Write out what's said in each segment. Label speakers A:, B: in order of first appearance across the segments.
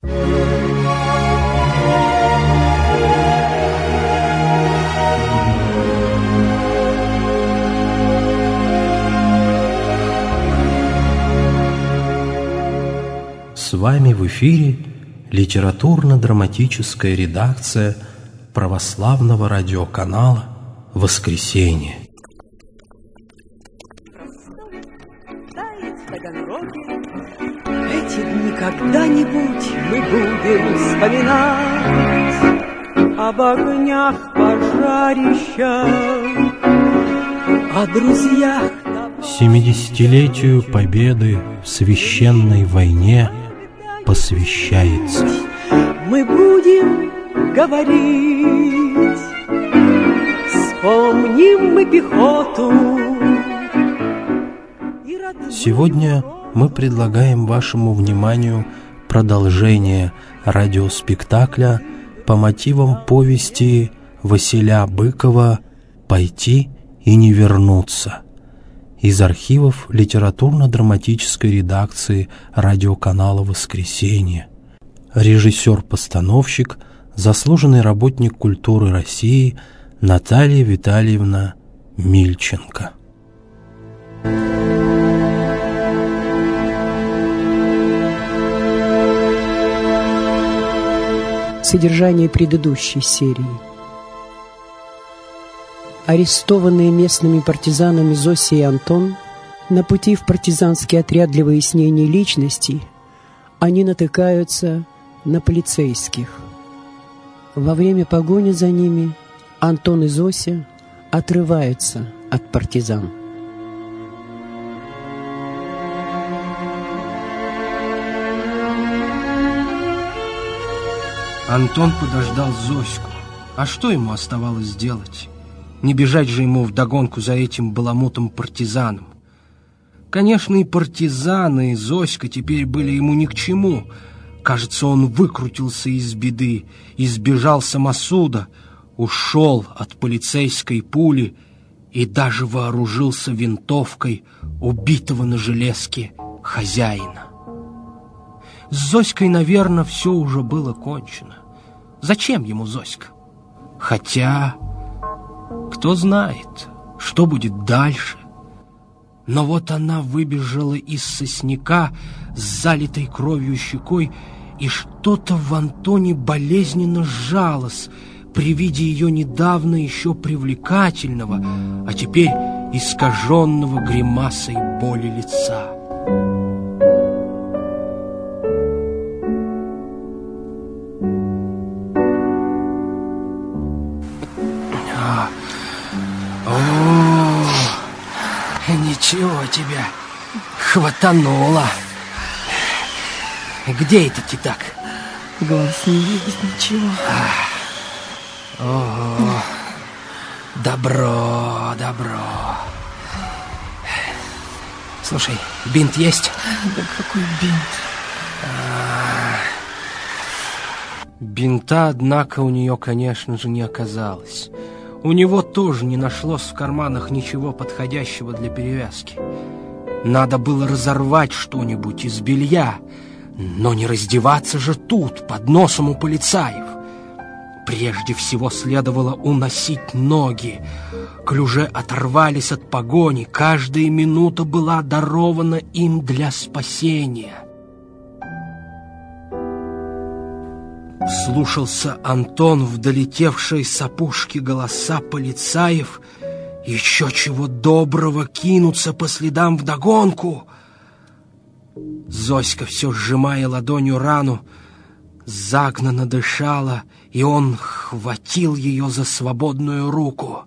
A: С вами в эфире литературно-драматическая редакция православного радиоканала «Воскресенье».
B: Эти дни когда-нибудь мы будем вспоминать об огнях пожарища, о друзьях.
A: 70-летию победы в священной войне посвящается.
B: Мы будем говорить, вспомним мы пехоту.
A: Сегодня мы предлагаем вашему вниманию продолжение радиоспектакля по мотивам повести Василя Быкова «Пойти и не вернуться» из архивов литературно-драматической редакции радиоканала «Воскресенье». Режиссер-постановщик, заслуженный работник культуры России Наталья Витальевна Мильченко.
C: Содержание предыдущей серии. Арестованные местными партизанами Зося и Антон, на пути в партизанский отряд для выяснения личности, они натыкаются на полицейских. Во время погони за ними Антон и Зося отрываются от партизан.
D: Антон подождал Зоську. А что ему оставалось делать? Не бежать же ему вдогонку за этим баламутом-партизаном. Конечно, и партизаны, и Зоська теперь были ему ни к чему. Кажется, он выкрутился из беды, избежал самосуда, ушел от полицейской пули и даже вооружился винтовкой убитого на железке хозяина. С Зоськой, наверное, все уже было кончено. Зачем ему Зоська? Хотя, кто знает, что будет дальше. Но вот она выбежала из сосняка с залитой кровью щекой, и что-то в Антоне болезненно сжалось при виде ее недавно еще привлекательного, а теперь искаженного гримасой боли лица. Ничего тебя хватануло. Где это ты так?
C: Глаз не видит ничего.
D: Ого, добро, добро. Слушай, бинт есть?
C: Да какой бинт?
D: Бинта, однако, у нее, конечно же, не оказалось. У него тоже не нашлось в карманах ничего подходящего для перевязки. Надо было разорвать что-нибудь из белья, но не раздеваться же тут, под носом у полицаев. Прежде всего следовало уносить ноги. Клюже оторвались от погони, каждая минута была дарована им для спасения. Слушался Антон в долетевшие с опушки голоса полицаев, еще чего доброго кинуться по следам вдогонку. Зоська, все сжимая ладонью рану, загнанно дышала, и он хватил ее за свободную руку.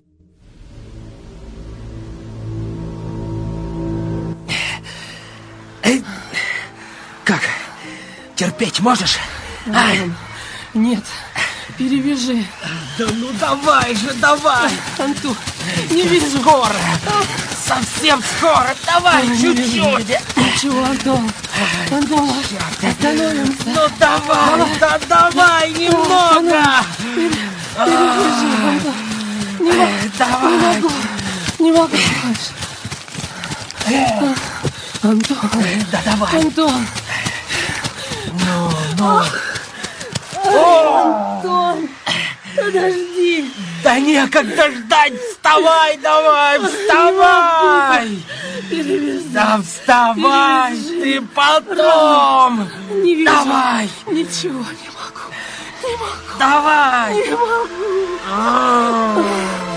D: Как? Терпеть можешь?
C: Нет, перевяжи.
D: Да ну давай же, давай!
C: Антон, не вижу.
D: Скоро! Совсем скоро! Давай, чуть-чуть!
C: Ничего, Антон. Антон, остановимся.
D: Ну давай, да давай, немного!
C: Перевяжи, Антон.
D: Давай!
C: Не могу больше. Антон.
D: Да давай!
C: Антон.
E: Антон, подожди.
D: Да некогда ждать, вставай давай, вставай! Да вставай, ты потом!
E: Не вижу.
D: Давай!
E: Ничего не могу. Не могу.
D: Давай!
E: Не могу.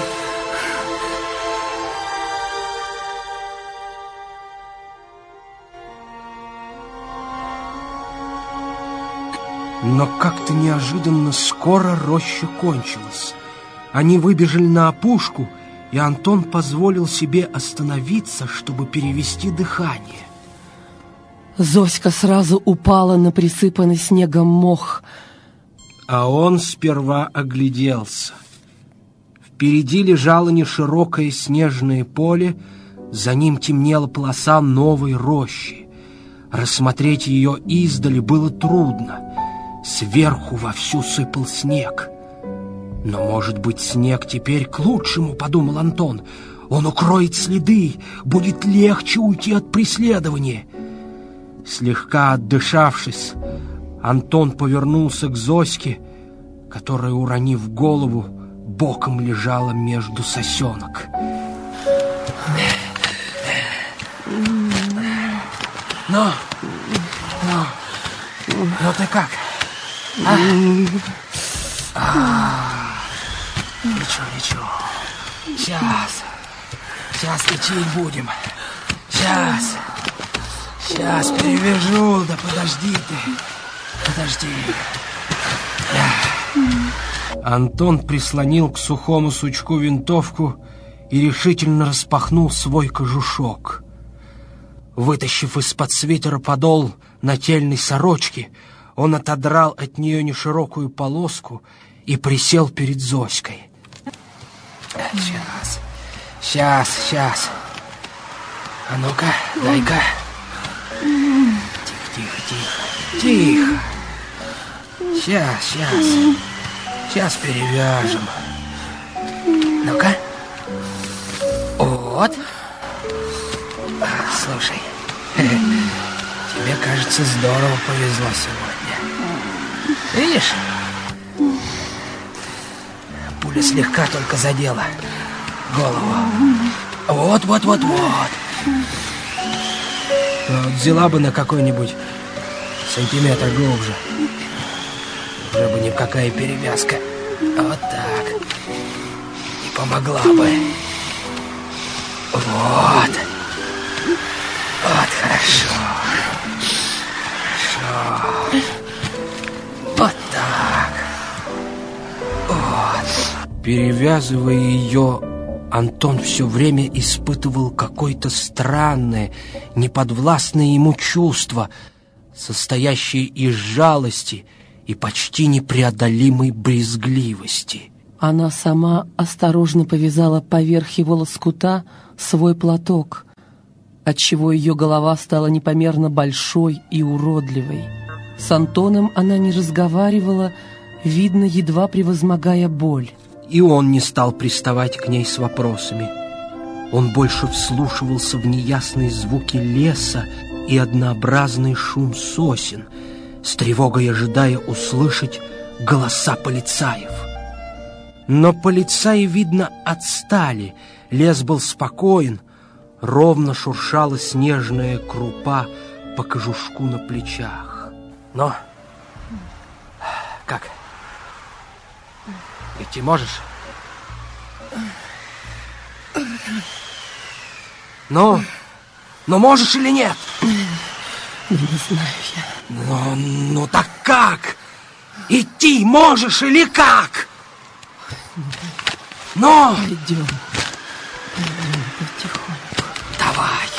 D: Но как-то неожиданно скоро роща кончилась. Они выбежали на опушку, и Антон позволил себе остановиться, чтобы перевести дыхание.
E: Зоська сразу упала на присыпанный снегом мох.
D: А он сперва огляделся. Впереди лежало неширокое снежное поле, за ним темнела полоса новой рощи. Рассмотреть ее издали было трудно. Сверху вовсю сыпал снег. Но, может быть, снег теперь к лучшему, подумал Антон. Он укроет следы, будет легче уйти от преследования. Слегка отдышавшись, Антон повернулся к Зоське, которая, уронив голову, боком лежала между сосенок. Ну ты как? Ничего. Сейчас лечить будем. Сейчас перевяжу, да подожди ты. Подожди. Антон прислонил к сухому сучку винтовку и решительно распахнул свой кожушок. Вытащив из-под свитера подол нательной сорочки, он отодрал от нее неширокую полоску и присел перед Зоськой. Сейчас. А ну-ка, дай-ка. Тихо. Сейчас перевяжем. Ну-ка. Вот. Слушай, тебе, кажется, здорово повезло сегодня. Видишь? Пуля слегка только задела голову. Вот. Взяла бы на какой-нибудь сантиметр глубже. Уже бы никакая перевязка. Вот так. И помогла бы. Вот, хорошо. Вот так. Вот. Перевязывая ее, Антон все время испытывал какое-то странное, неподвластное ему чувство, состоящее из жалости и почти непреодолимой брезгливости.
E: Она сама осторожно повязала поверх его лоскута свой платок, отчего ее голова стала непомерно большой и уродливой. С Антоном она не разговаривала, видно, едва превозмогая боль.
D: И он не стал приставать к ней с вопросами. Он больше вслушивался в неясные звуки леса и однообразный шум сосен, с тревогой ожидая услышать голоса полицаев. Но полицаи, видно, отстали. Лес был спокоен, ровно шуршала снежная крупа по кожушку на плечах. Но как? Идти можешь? Ну можешь или нет?
E: Не знаю я.
D: Ну так как? Идти можешь или как? Но!
E: Пойдем потихоньку.
D: Давай!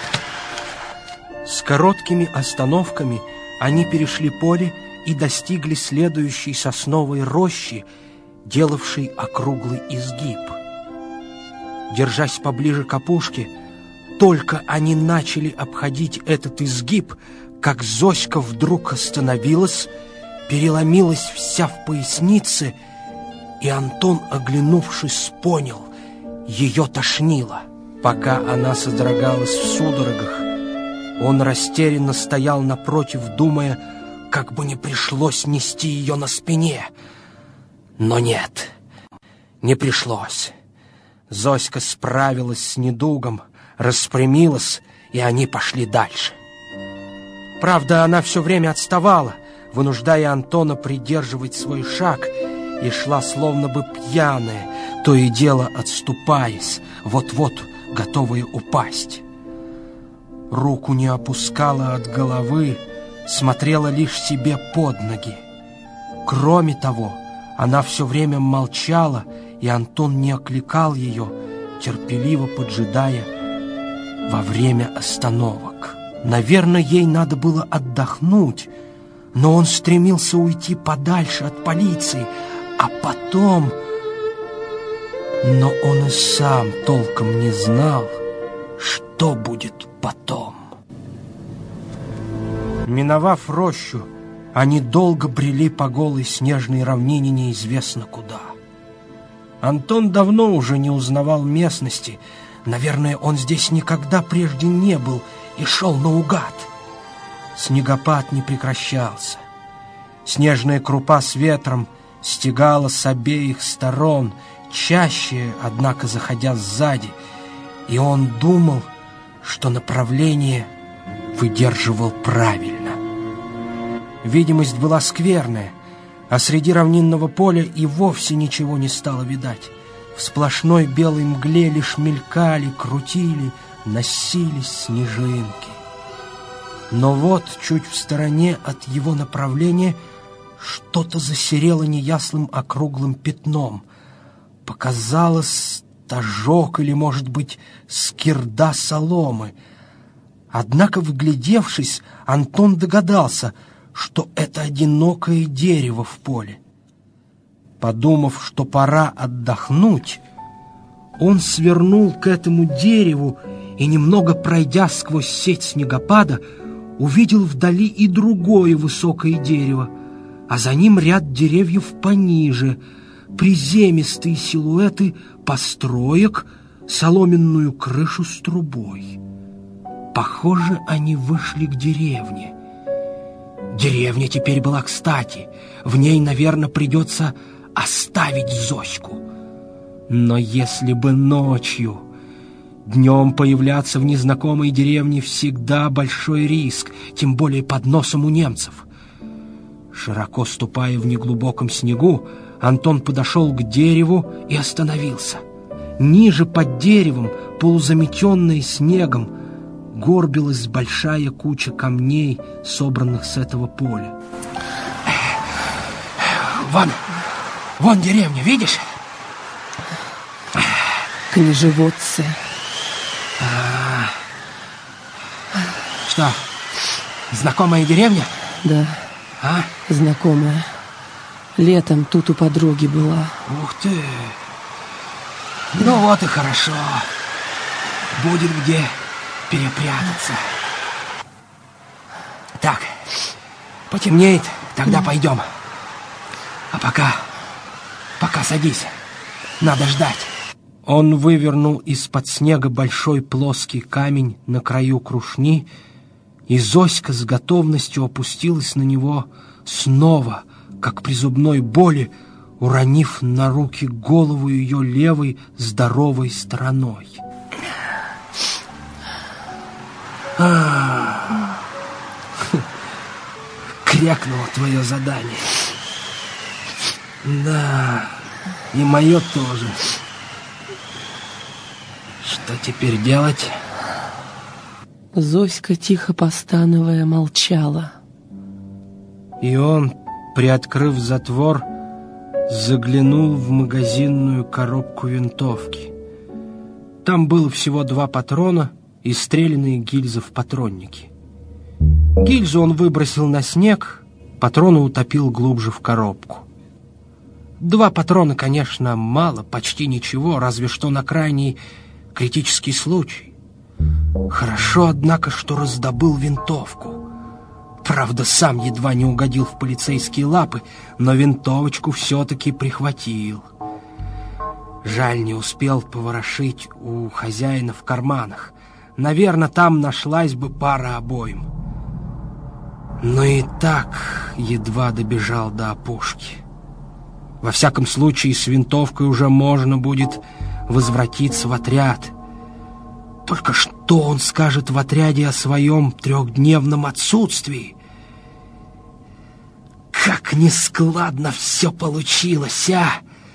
D: С короткими остановками они перешли поле и достигли следующей сосновой рощи, делавшей округлый изгиб. Держась поближе к опушке, только они начали обходить этот изгиб, как Зоська вдруг остановилась, переломилась вся в пояснице, и Антон, оглянувшись, понял, ее тошнило. Пока она содрогалась в судорогах, он растерянно стоял напротив, думая, как бы не пришлось нести ее на спине. Но нет, не пришлось. Зоська справилась с недугом, распрямилась, и они пошли дальше. Правда, она все время отставала, вынуждая Антона придерживать свой шаг, и шла словно бы пьяная, то и дело отступаясь, вот-вот готовая упасть. Руку не опускала от головы, смотрела лишь себе под ноги. Кроме того, она все время молчала, и Антон не окликал ее, терпеливо поджидая во время остановок. Наверное, ей надо было отдохнуть, но он стремился уйти подальше от полиции, а потом... Но он и сам толком не знал, что будет потом. Миновав рощу, они долго брели по голой снежной равнине неизвестно куда. Антон давно уже не узнавал местности. Наверное, он здесь никогда прежде не был и шел наугад. Снегопад не прекращался. Снежная крупа с ветром стегала с обеих сторон, чаще, однако, заходя сзади, и он думал, что направление выдерживал правильно. Видимость была скверная, а среди равнинного поля и вовсе ничего не стало видать. В сплошной белой мгле лишь мелькали, крутили, носились снежинки. Но вот чуть в стороне от его направления что-то засерело неясным округлым пятном. Показалось стожок или, может быть, скирда соломы. Однако, вглядевшись, Антон догадался, что это одинокое дерево в поле. Подумав, что пора отдохнуть, он свернул к этому дереву и, немного пройдя сквозь сеть снегопада, увидел вдали и другое высокое дерево, а за ним ряд деревьев пониже, приземистые силуэты построек, соломенную крышу с трубой. Похоже, они вышли к деревне. Деревня теперь была кстати. В ней, наверное, придется оставить Зоську. Но если бы ночью... Днем появляться в незнакомой деревне всегда большой риск, тем более под носом у немцев. Широко ступая в неглубоком снегу, Антон подошел к дереву и остановился. Ниже под деревом, полузаметенная снегом, горбилась большая куча камней, собранных с этого поля. Вон деревня, видишь?
E: Княжеводцы.
D: Что, знакомая деревня?
E: Да, знакомая. Летом тут у подруги была.
D: Ух ты! Ну вот и хорошо. Будет где перепрятаться. Так, потемнеет, тогда пойдем. А пока садись, надо ждать. Он вывернул из-под снега большой плоский камень на краю крушни, и Зоська с готовностью опустилась на него снова, как при зубной боли, уронив на руки голову ее левой здоровой стороной. Крякнуло твое задание. Да, и мое тоже. Что теперь делать?
E: Зоська, тихо постановая, молчала.
D: И он, приоткрыв затвор, заглянул в магазинную коробку винтовки. Там было всего 2 патрона и стрелянные гильзы в патроннике. Гильзу он выбросил на снег, патроны утопил глубже в коробку. 2 патрона, конечно, мало, почти ничего, разве что на крайний критический случай. Хорошо, однако, что раздобыл винтовку. Правда, сам едва не угодил в полицейские лапы, но винтовочку все-таки прихватил. Жаль, не успел поворошить у хозяина в карманах. Наверное, там нашлась бы пара обоим. Но и так едва добежал до опушки. Во всяком случае, с винтовкой уже можно будет возвратиться в отряд. Только что он скажет в отряде о своем 3-дневном отсутствии? Как нескладно все получилось, а!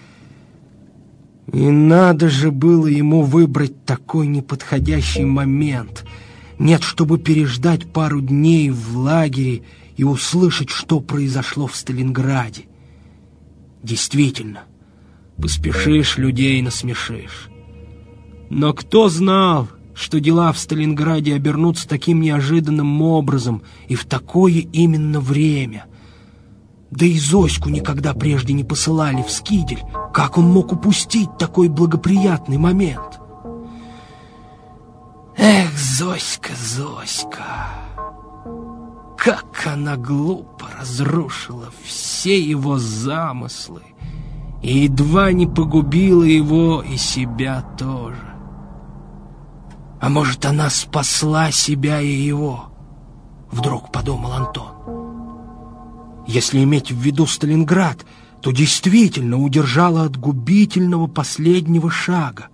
D: И надо же было ему выбрать такой неподходящий момент. Нет, чтобы переждать пару дней в лагере и услышать, что произошло в Сталинграде. Действительно, поспешишь, людей насмешишь. Но кто знал, что дела в Сталинграде обернутся таким неожиданным образом и в такое именно время? Да и Зоську никогда прежде не посылали в Скидель. Как он мог упустить такой благоприятный момент? Эх, Зоська, Зоська! Как она глупо разрушила все его замыслы и едва не погубила его и себя тоже. А может, она спасла себя и его? Вдруг подумал Антон. Если иметь в виду Сталинград, то действительно удержала от губительного последнего шага.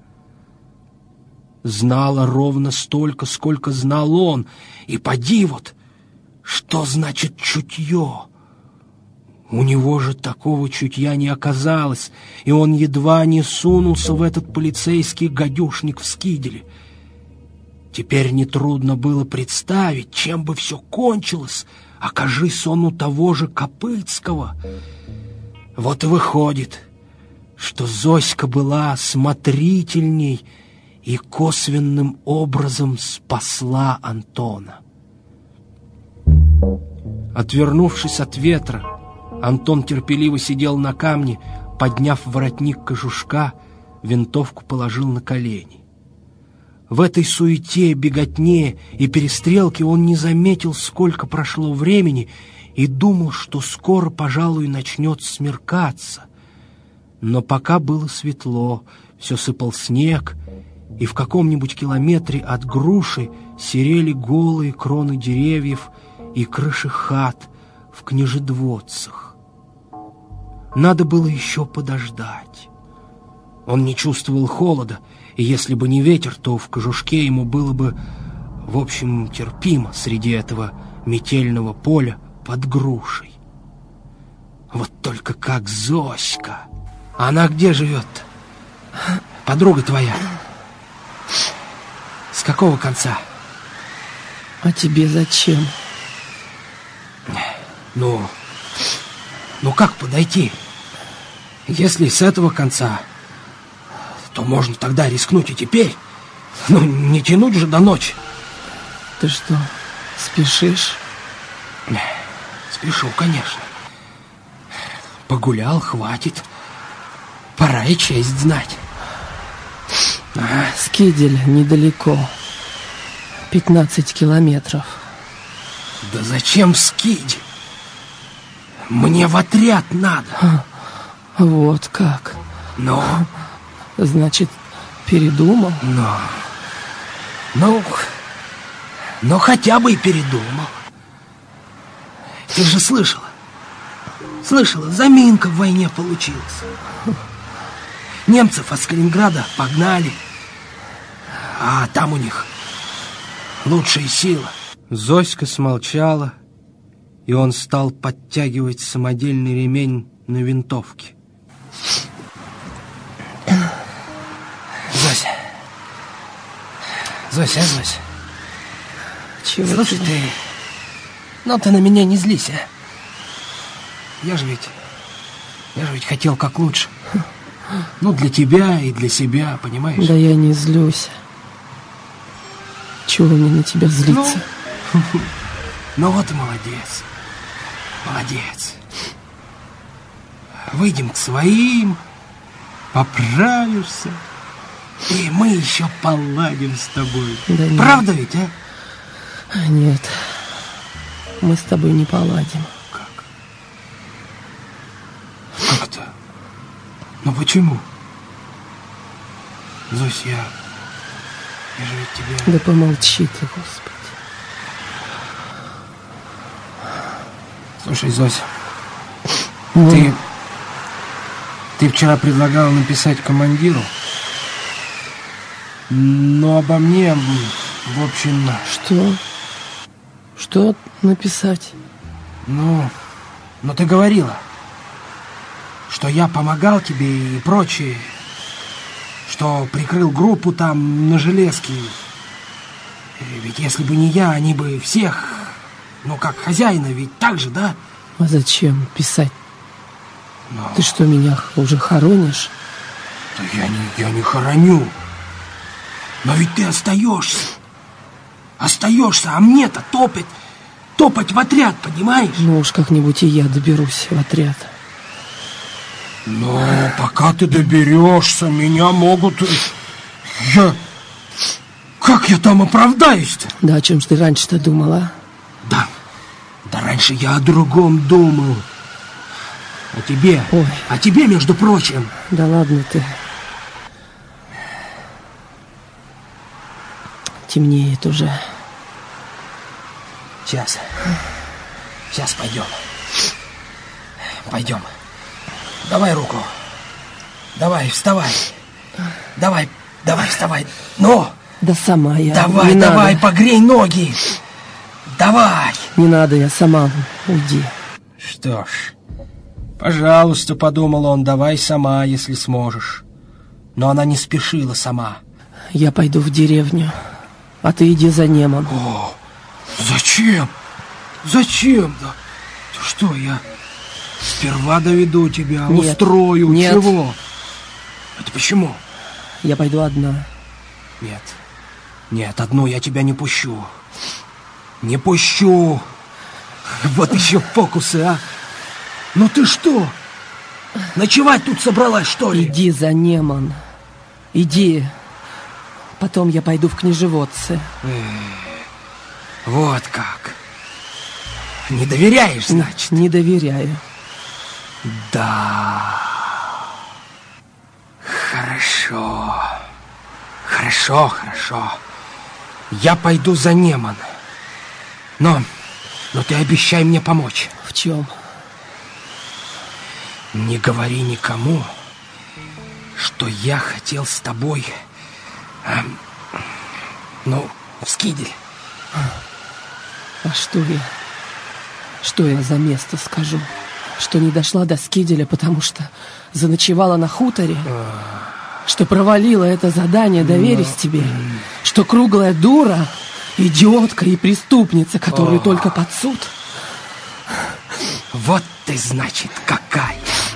D: Знала ровно столько, сколько знал он, и поди вот, что значит чутье? У него же такого чутья не оказалось, и он едва не сунулся в этот полицейский гадюшник в Скиделе. Теперь нетрудно было представить, чем бы все кончилось, окажись он у того же Копытского. Вот и выходит, что Зоська была осмотрительней и косвенным образом спасла Антона. Отвернувшись от ветра, Антон терпеливо сидел на камне, подняв воротник кожушка, винтовку положил на колени. В этой суете, беготне и перестрелке он не заметил, сколько прошло времени, и думал, что скоро, пожалуй, начнет смеркаться. Но пока было светло, все сыпал снег, и в каком-нибудь километре от груши серели голые кроны деревьев и крыши хат в Княжедводцах. Надо было еще подождать. Он не чувствовал холода, и если бы не ветер, то в кожушке ему было бы, в общем, терпимо среди этого метельного поля под грушей. Вот только как Зоська! Она где живет-то? Подруга твоя? С какого конца?
E: А тебе зачем?
D: Ну как подойти? Если с этого конца, то можно тогда рискнуть и теперь. Ну, не тянуть же до ночи.
E: Ты что, спешишь?
D: Спешу, конечно. Погулял, хватит. Пора и честь знать.
E: Скидель недалеко. 15 километров.
D: Да зачем в Скидель? Мне в отряд надо.
E: Вот как.
D: Но...
E: Значит, передумал?
D: Но хотя бы и передумал. Ты же слышала? Слышала, заминка в войне получилась. Немцев от Сталинграда погнали, а там у них лучшая сила. Зоська смолчала, и он стал подтягивать самодельный ремень на винтовке. Зося.
E: Чего?
D: Слушай, ты на меня не злись, а? Я же ведь хотел как лучше. Ну, для тебя и для себя, понимаешь?
E: Да я не злюсь. Чего мне на тебя злиться?
D: Ну вот и молодец. Молодец. Выйдем к своим, поправишься, и мы еще поладим с тобой.
E: Да нет.
D: Правда ведь, а?
E: Нет, мы с тобой не поладим.
D: Как это? Ну почему? Зось, я же ведь тебя...
E: Да помолчи ты, Господи.
D: Слушай, Зося, ты вчера предлагала написать командиру, но обо мне, в общем...
E: Что? Что написать?
D: Ну, ты говорила, что я помогал тебе и прочее, что прикрыл группу там на железке. Ведь если бы не я, они бы всех, как хозяина, ведь так же, да?
E: А зачем писать? Ты что, меня уже хоронишь?
D: Да я не хороню. Но ведь ты остаешься. Остаешься, а мне-то топать в отряд, понимаешь?
E: Ну уж как-нибудь и я доберусь в отряд.
D: Но пока ты доберешься, меня могут... Как я там оправдаюсь-то?
E: Да о чем ж ты раньше-то думала?
D: Да раньше я о другом думал. О тебе.
E: Ой.
D: О тебе, между прочим.
E: Да ладно ты. Темнеет уже. Сейчас
D: пойдем. Пойдем. Давай руку. Давай, вставай. Давай, вставай. Ну!
E: Да сама я.
D: Давай,
E: надо.
D: погрей ноги. Давай.
E: Не надо, я сама. Уйди.
D: Что ж, пожалуйста, подумал он, давай сама, если сможешь. Но она не спешила сама.
E: Я пойду в деревню, а ты иди за Немом.
D: О, зачем? Зачем? Да что, я сперва доведу тебя,
E: нет,
D: устрою.
E: Нет.
D: Чего? Это почему?
E: Я пойду одна.
D: Нет, одну я тебя не пущу. Не пущу. Вот еще фокусы, а? Ну ты что? Ночевать тут собралась, что ли?
E: Иди за Немом. Иди. Потом я пойду в княжеводцы.
D: Вот как. Не доверяешь, значит?
E: Не доверяю.
D: Да. Хорошо. Я пойду за Немом. Но ты обещай мне помочь.
E: В чем?
D: Не говори никому, что я хотел с тобой, в Скидель.
E: А что я за место скажу? Что не дошла до Скиделя, потому что заночевала на хуторе? Что провалила это задание, доверясь тебе? Что круглая дура, идиотка и преступница, которую только под суд?
D: Вот ты, значит, какая.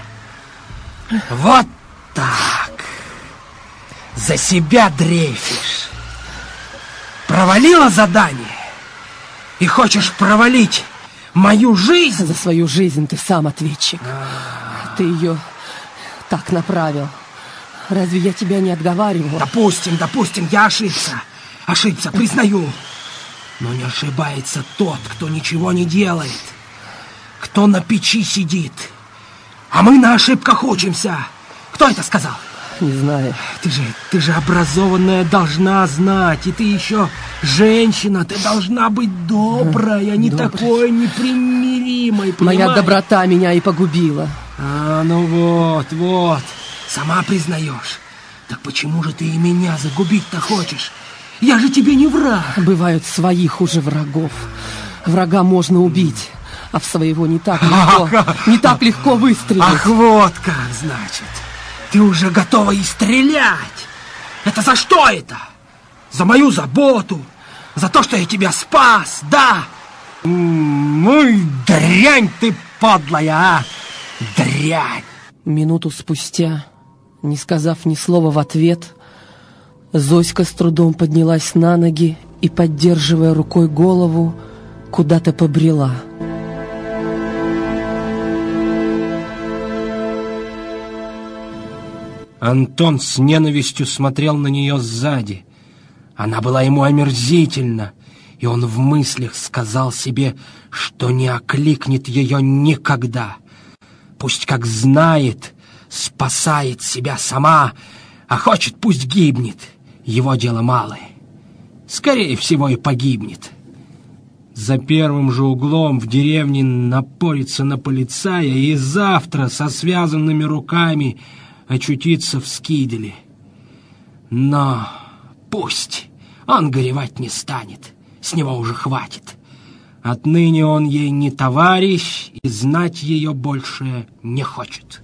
D: Вот так. За себя дрейфишь. Провалила задание и хочешь провалить мою жизнь?
E: За свою жизнь ты сам ответчик. Ты ее так направил. Разве я тебя не отговаривала?
D: Допустим, я ошибся, признаю. Но не ошибается тот, кто ничего не делает, кто на печи сидит. А мы на ошибках учимся. Кто это сказал?
E: Не знаю.
D: Ты же образованная должна знать. И ты еще женщина. Ты должна быть добрая, не такой непримиримой, понимаешь?
E: Моя доброта меня и погубила.
D: Ну вот. Сама признаешь. Так почему же ты и меня загубить-то хочешь? Я же тебе не враг.
E: Бывают свои хуже врагов. Врага можно убить, а в своего не так легко выстрелить.
D: Ах, вот как, значит. Ты уже готова и стрелять. Это за что это? За мою заботу? За то, что я тебя спас, да? Ну и дрянь ты подлая, а? Дрянь.
E: Минуту спустя, не сказав ни слова в ответ, Зоська с трудом поднялась на ноги и, поддерживая рукой голову, куда-то побрела.
D: Антон с ненавистью смотрел на нее сзади. Она была ему омерзительна, и он в мыслях сказал себе, что не окликнет ее никогда. Пусть как знает, спасает себя сама, а хочет, пусть гибнет. Его дело малое. Скорее всего, и погибнет. за первым же углом в деревне напорится на полицая и завтра со связанными руками очутиться в Скиделе. Но пусть, он горевать не станет, с него уже хватит. Отныне он ей не товарищ и знать ее больше не хочет.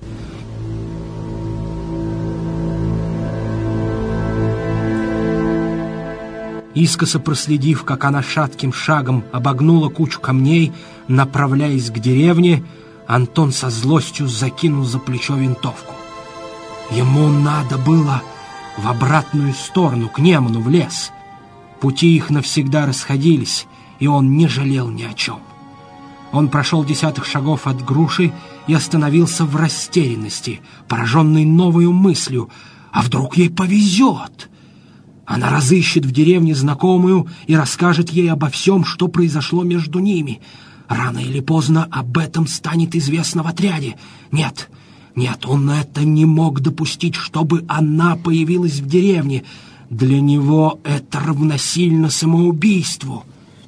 D: Искоса проследив, как она шатким шагом обогнула кучу камней, направляясь к деревне, Антон со злостью закинул за плечо винтовку. Ему надо было в обратную сторону, к Неману, в лес. Пути их навсегда расходились, и он не жалел ни о чем. Он прошел десятых шагов от груши и остановился в растерянности, пораженный новой мыслью: а вдруг ей повезет? Она разыщет в деревне знакомую и расскажет ей обо всем, что произошло между ними. Рано или поздно об этом станет известно в отряде. Нет, он это не мог допустить, чтобы она появилась в деревне. Для него это равносильно самоубийству.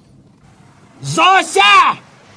D: «Зося!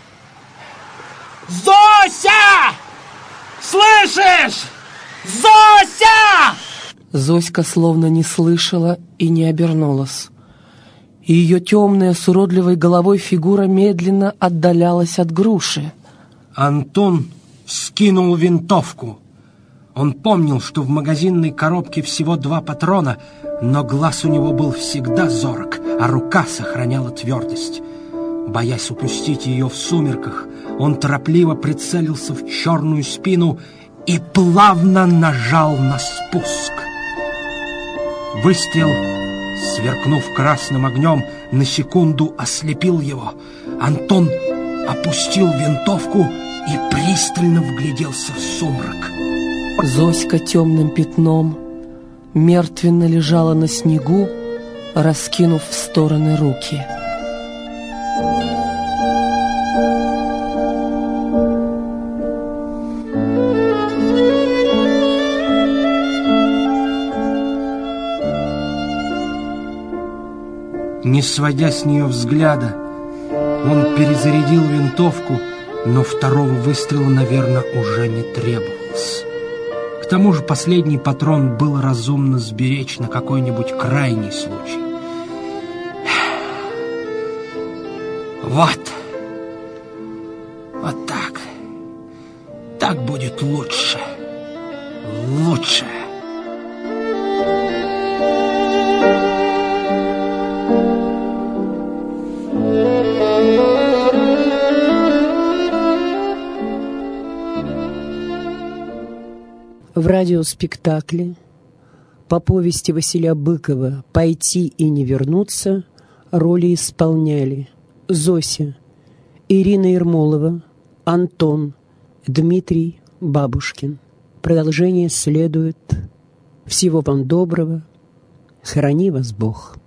D: Зося! Слышишь? Зося!»
E: Зоська словно не слышала и не обернулась. Ее темная с уродливой головой фигура медленно отдалялась от груши.
D: Антон вскинул винтовку. Он помнил, что в магазинной коробке всего 2 патрона, но глаз у него был всегда зорок, а рука сохраняла твердость. Боясь упустить ее в сумерках, он торопливо прицелился в черную спину и плавно нажал на спуск. Выстрел, сверкнув красным огнем, на секунду ослепил его. Антон опустил винтовку и пристально вгляделся в сумрак.
E: Зоська темным пятном мертвенно лежала на снегу, раскинув в стороны руки.
D: Не сводя с нее взгляда, он перезарядил винтовку, но второго выстрела, наверное, уже не требовалось. К тому же последний патрон было разумно сберечь на какой-нибудь крайний случай. Вот так. Так будет лучше. Лучше.
C: В радиоспектакле по повести Василия Быкова «Пойти и не вернуться» роли исполняли Зося, Ирина Ермолова, Антон, Дмитрий Бабушкин. Продолжение следует. Всего вам доброго. Храни вас Бог.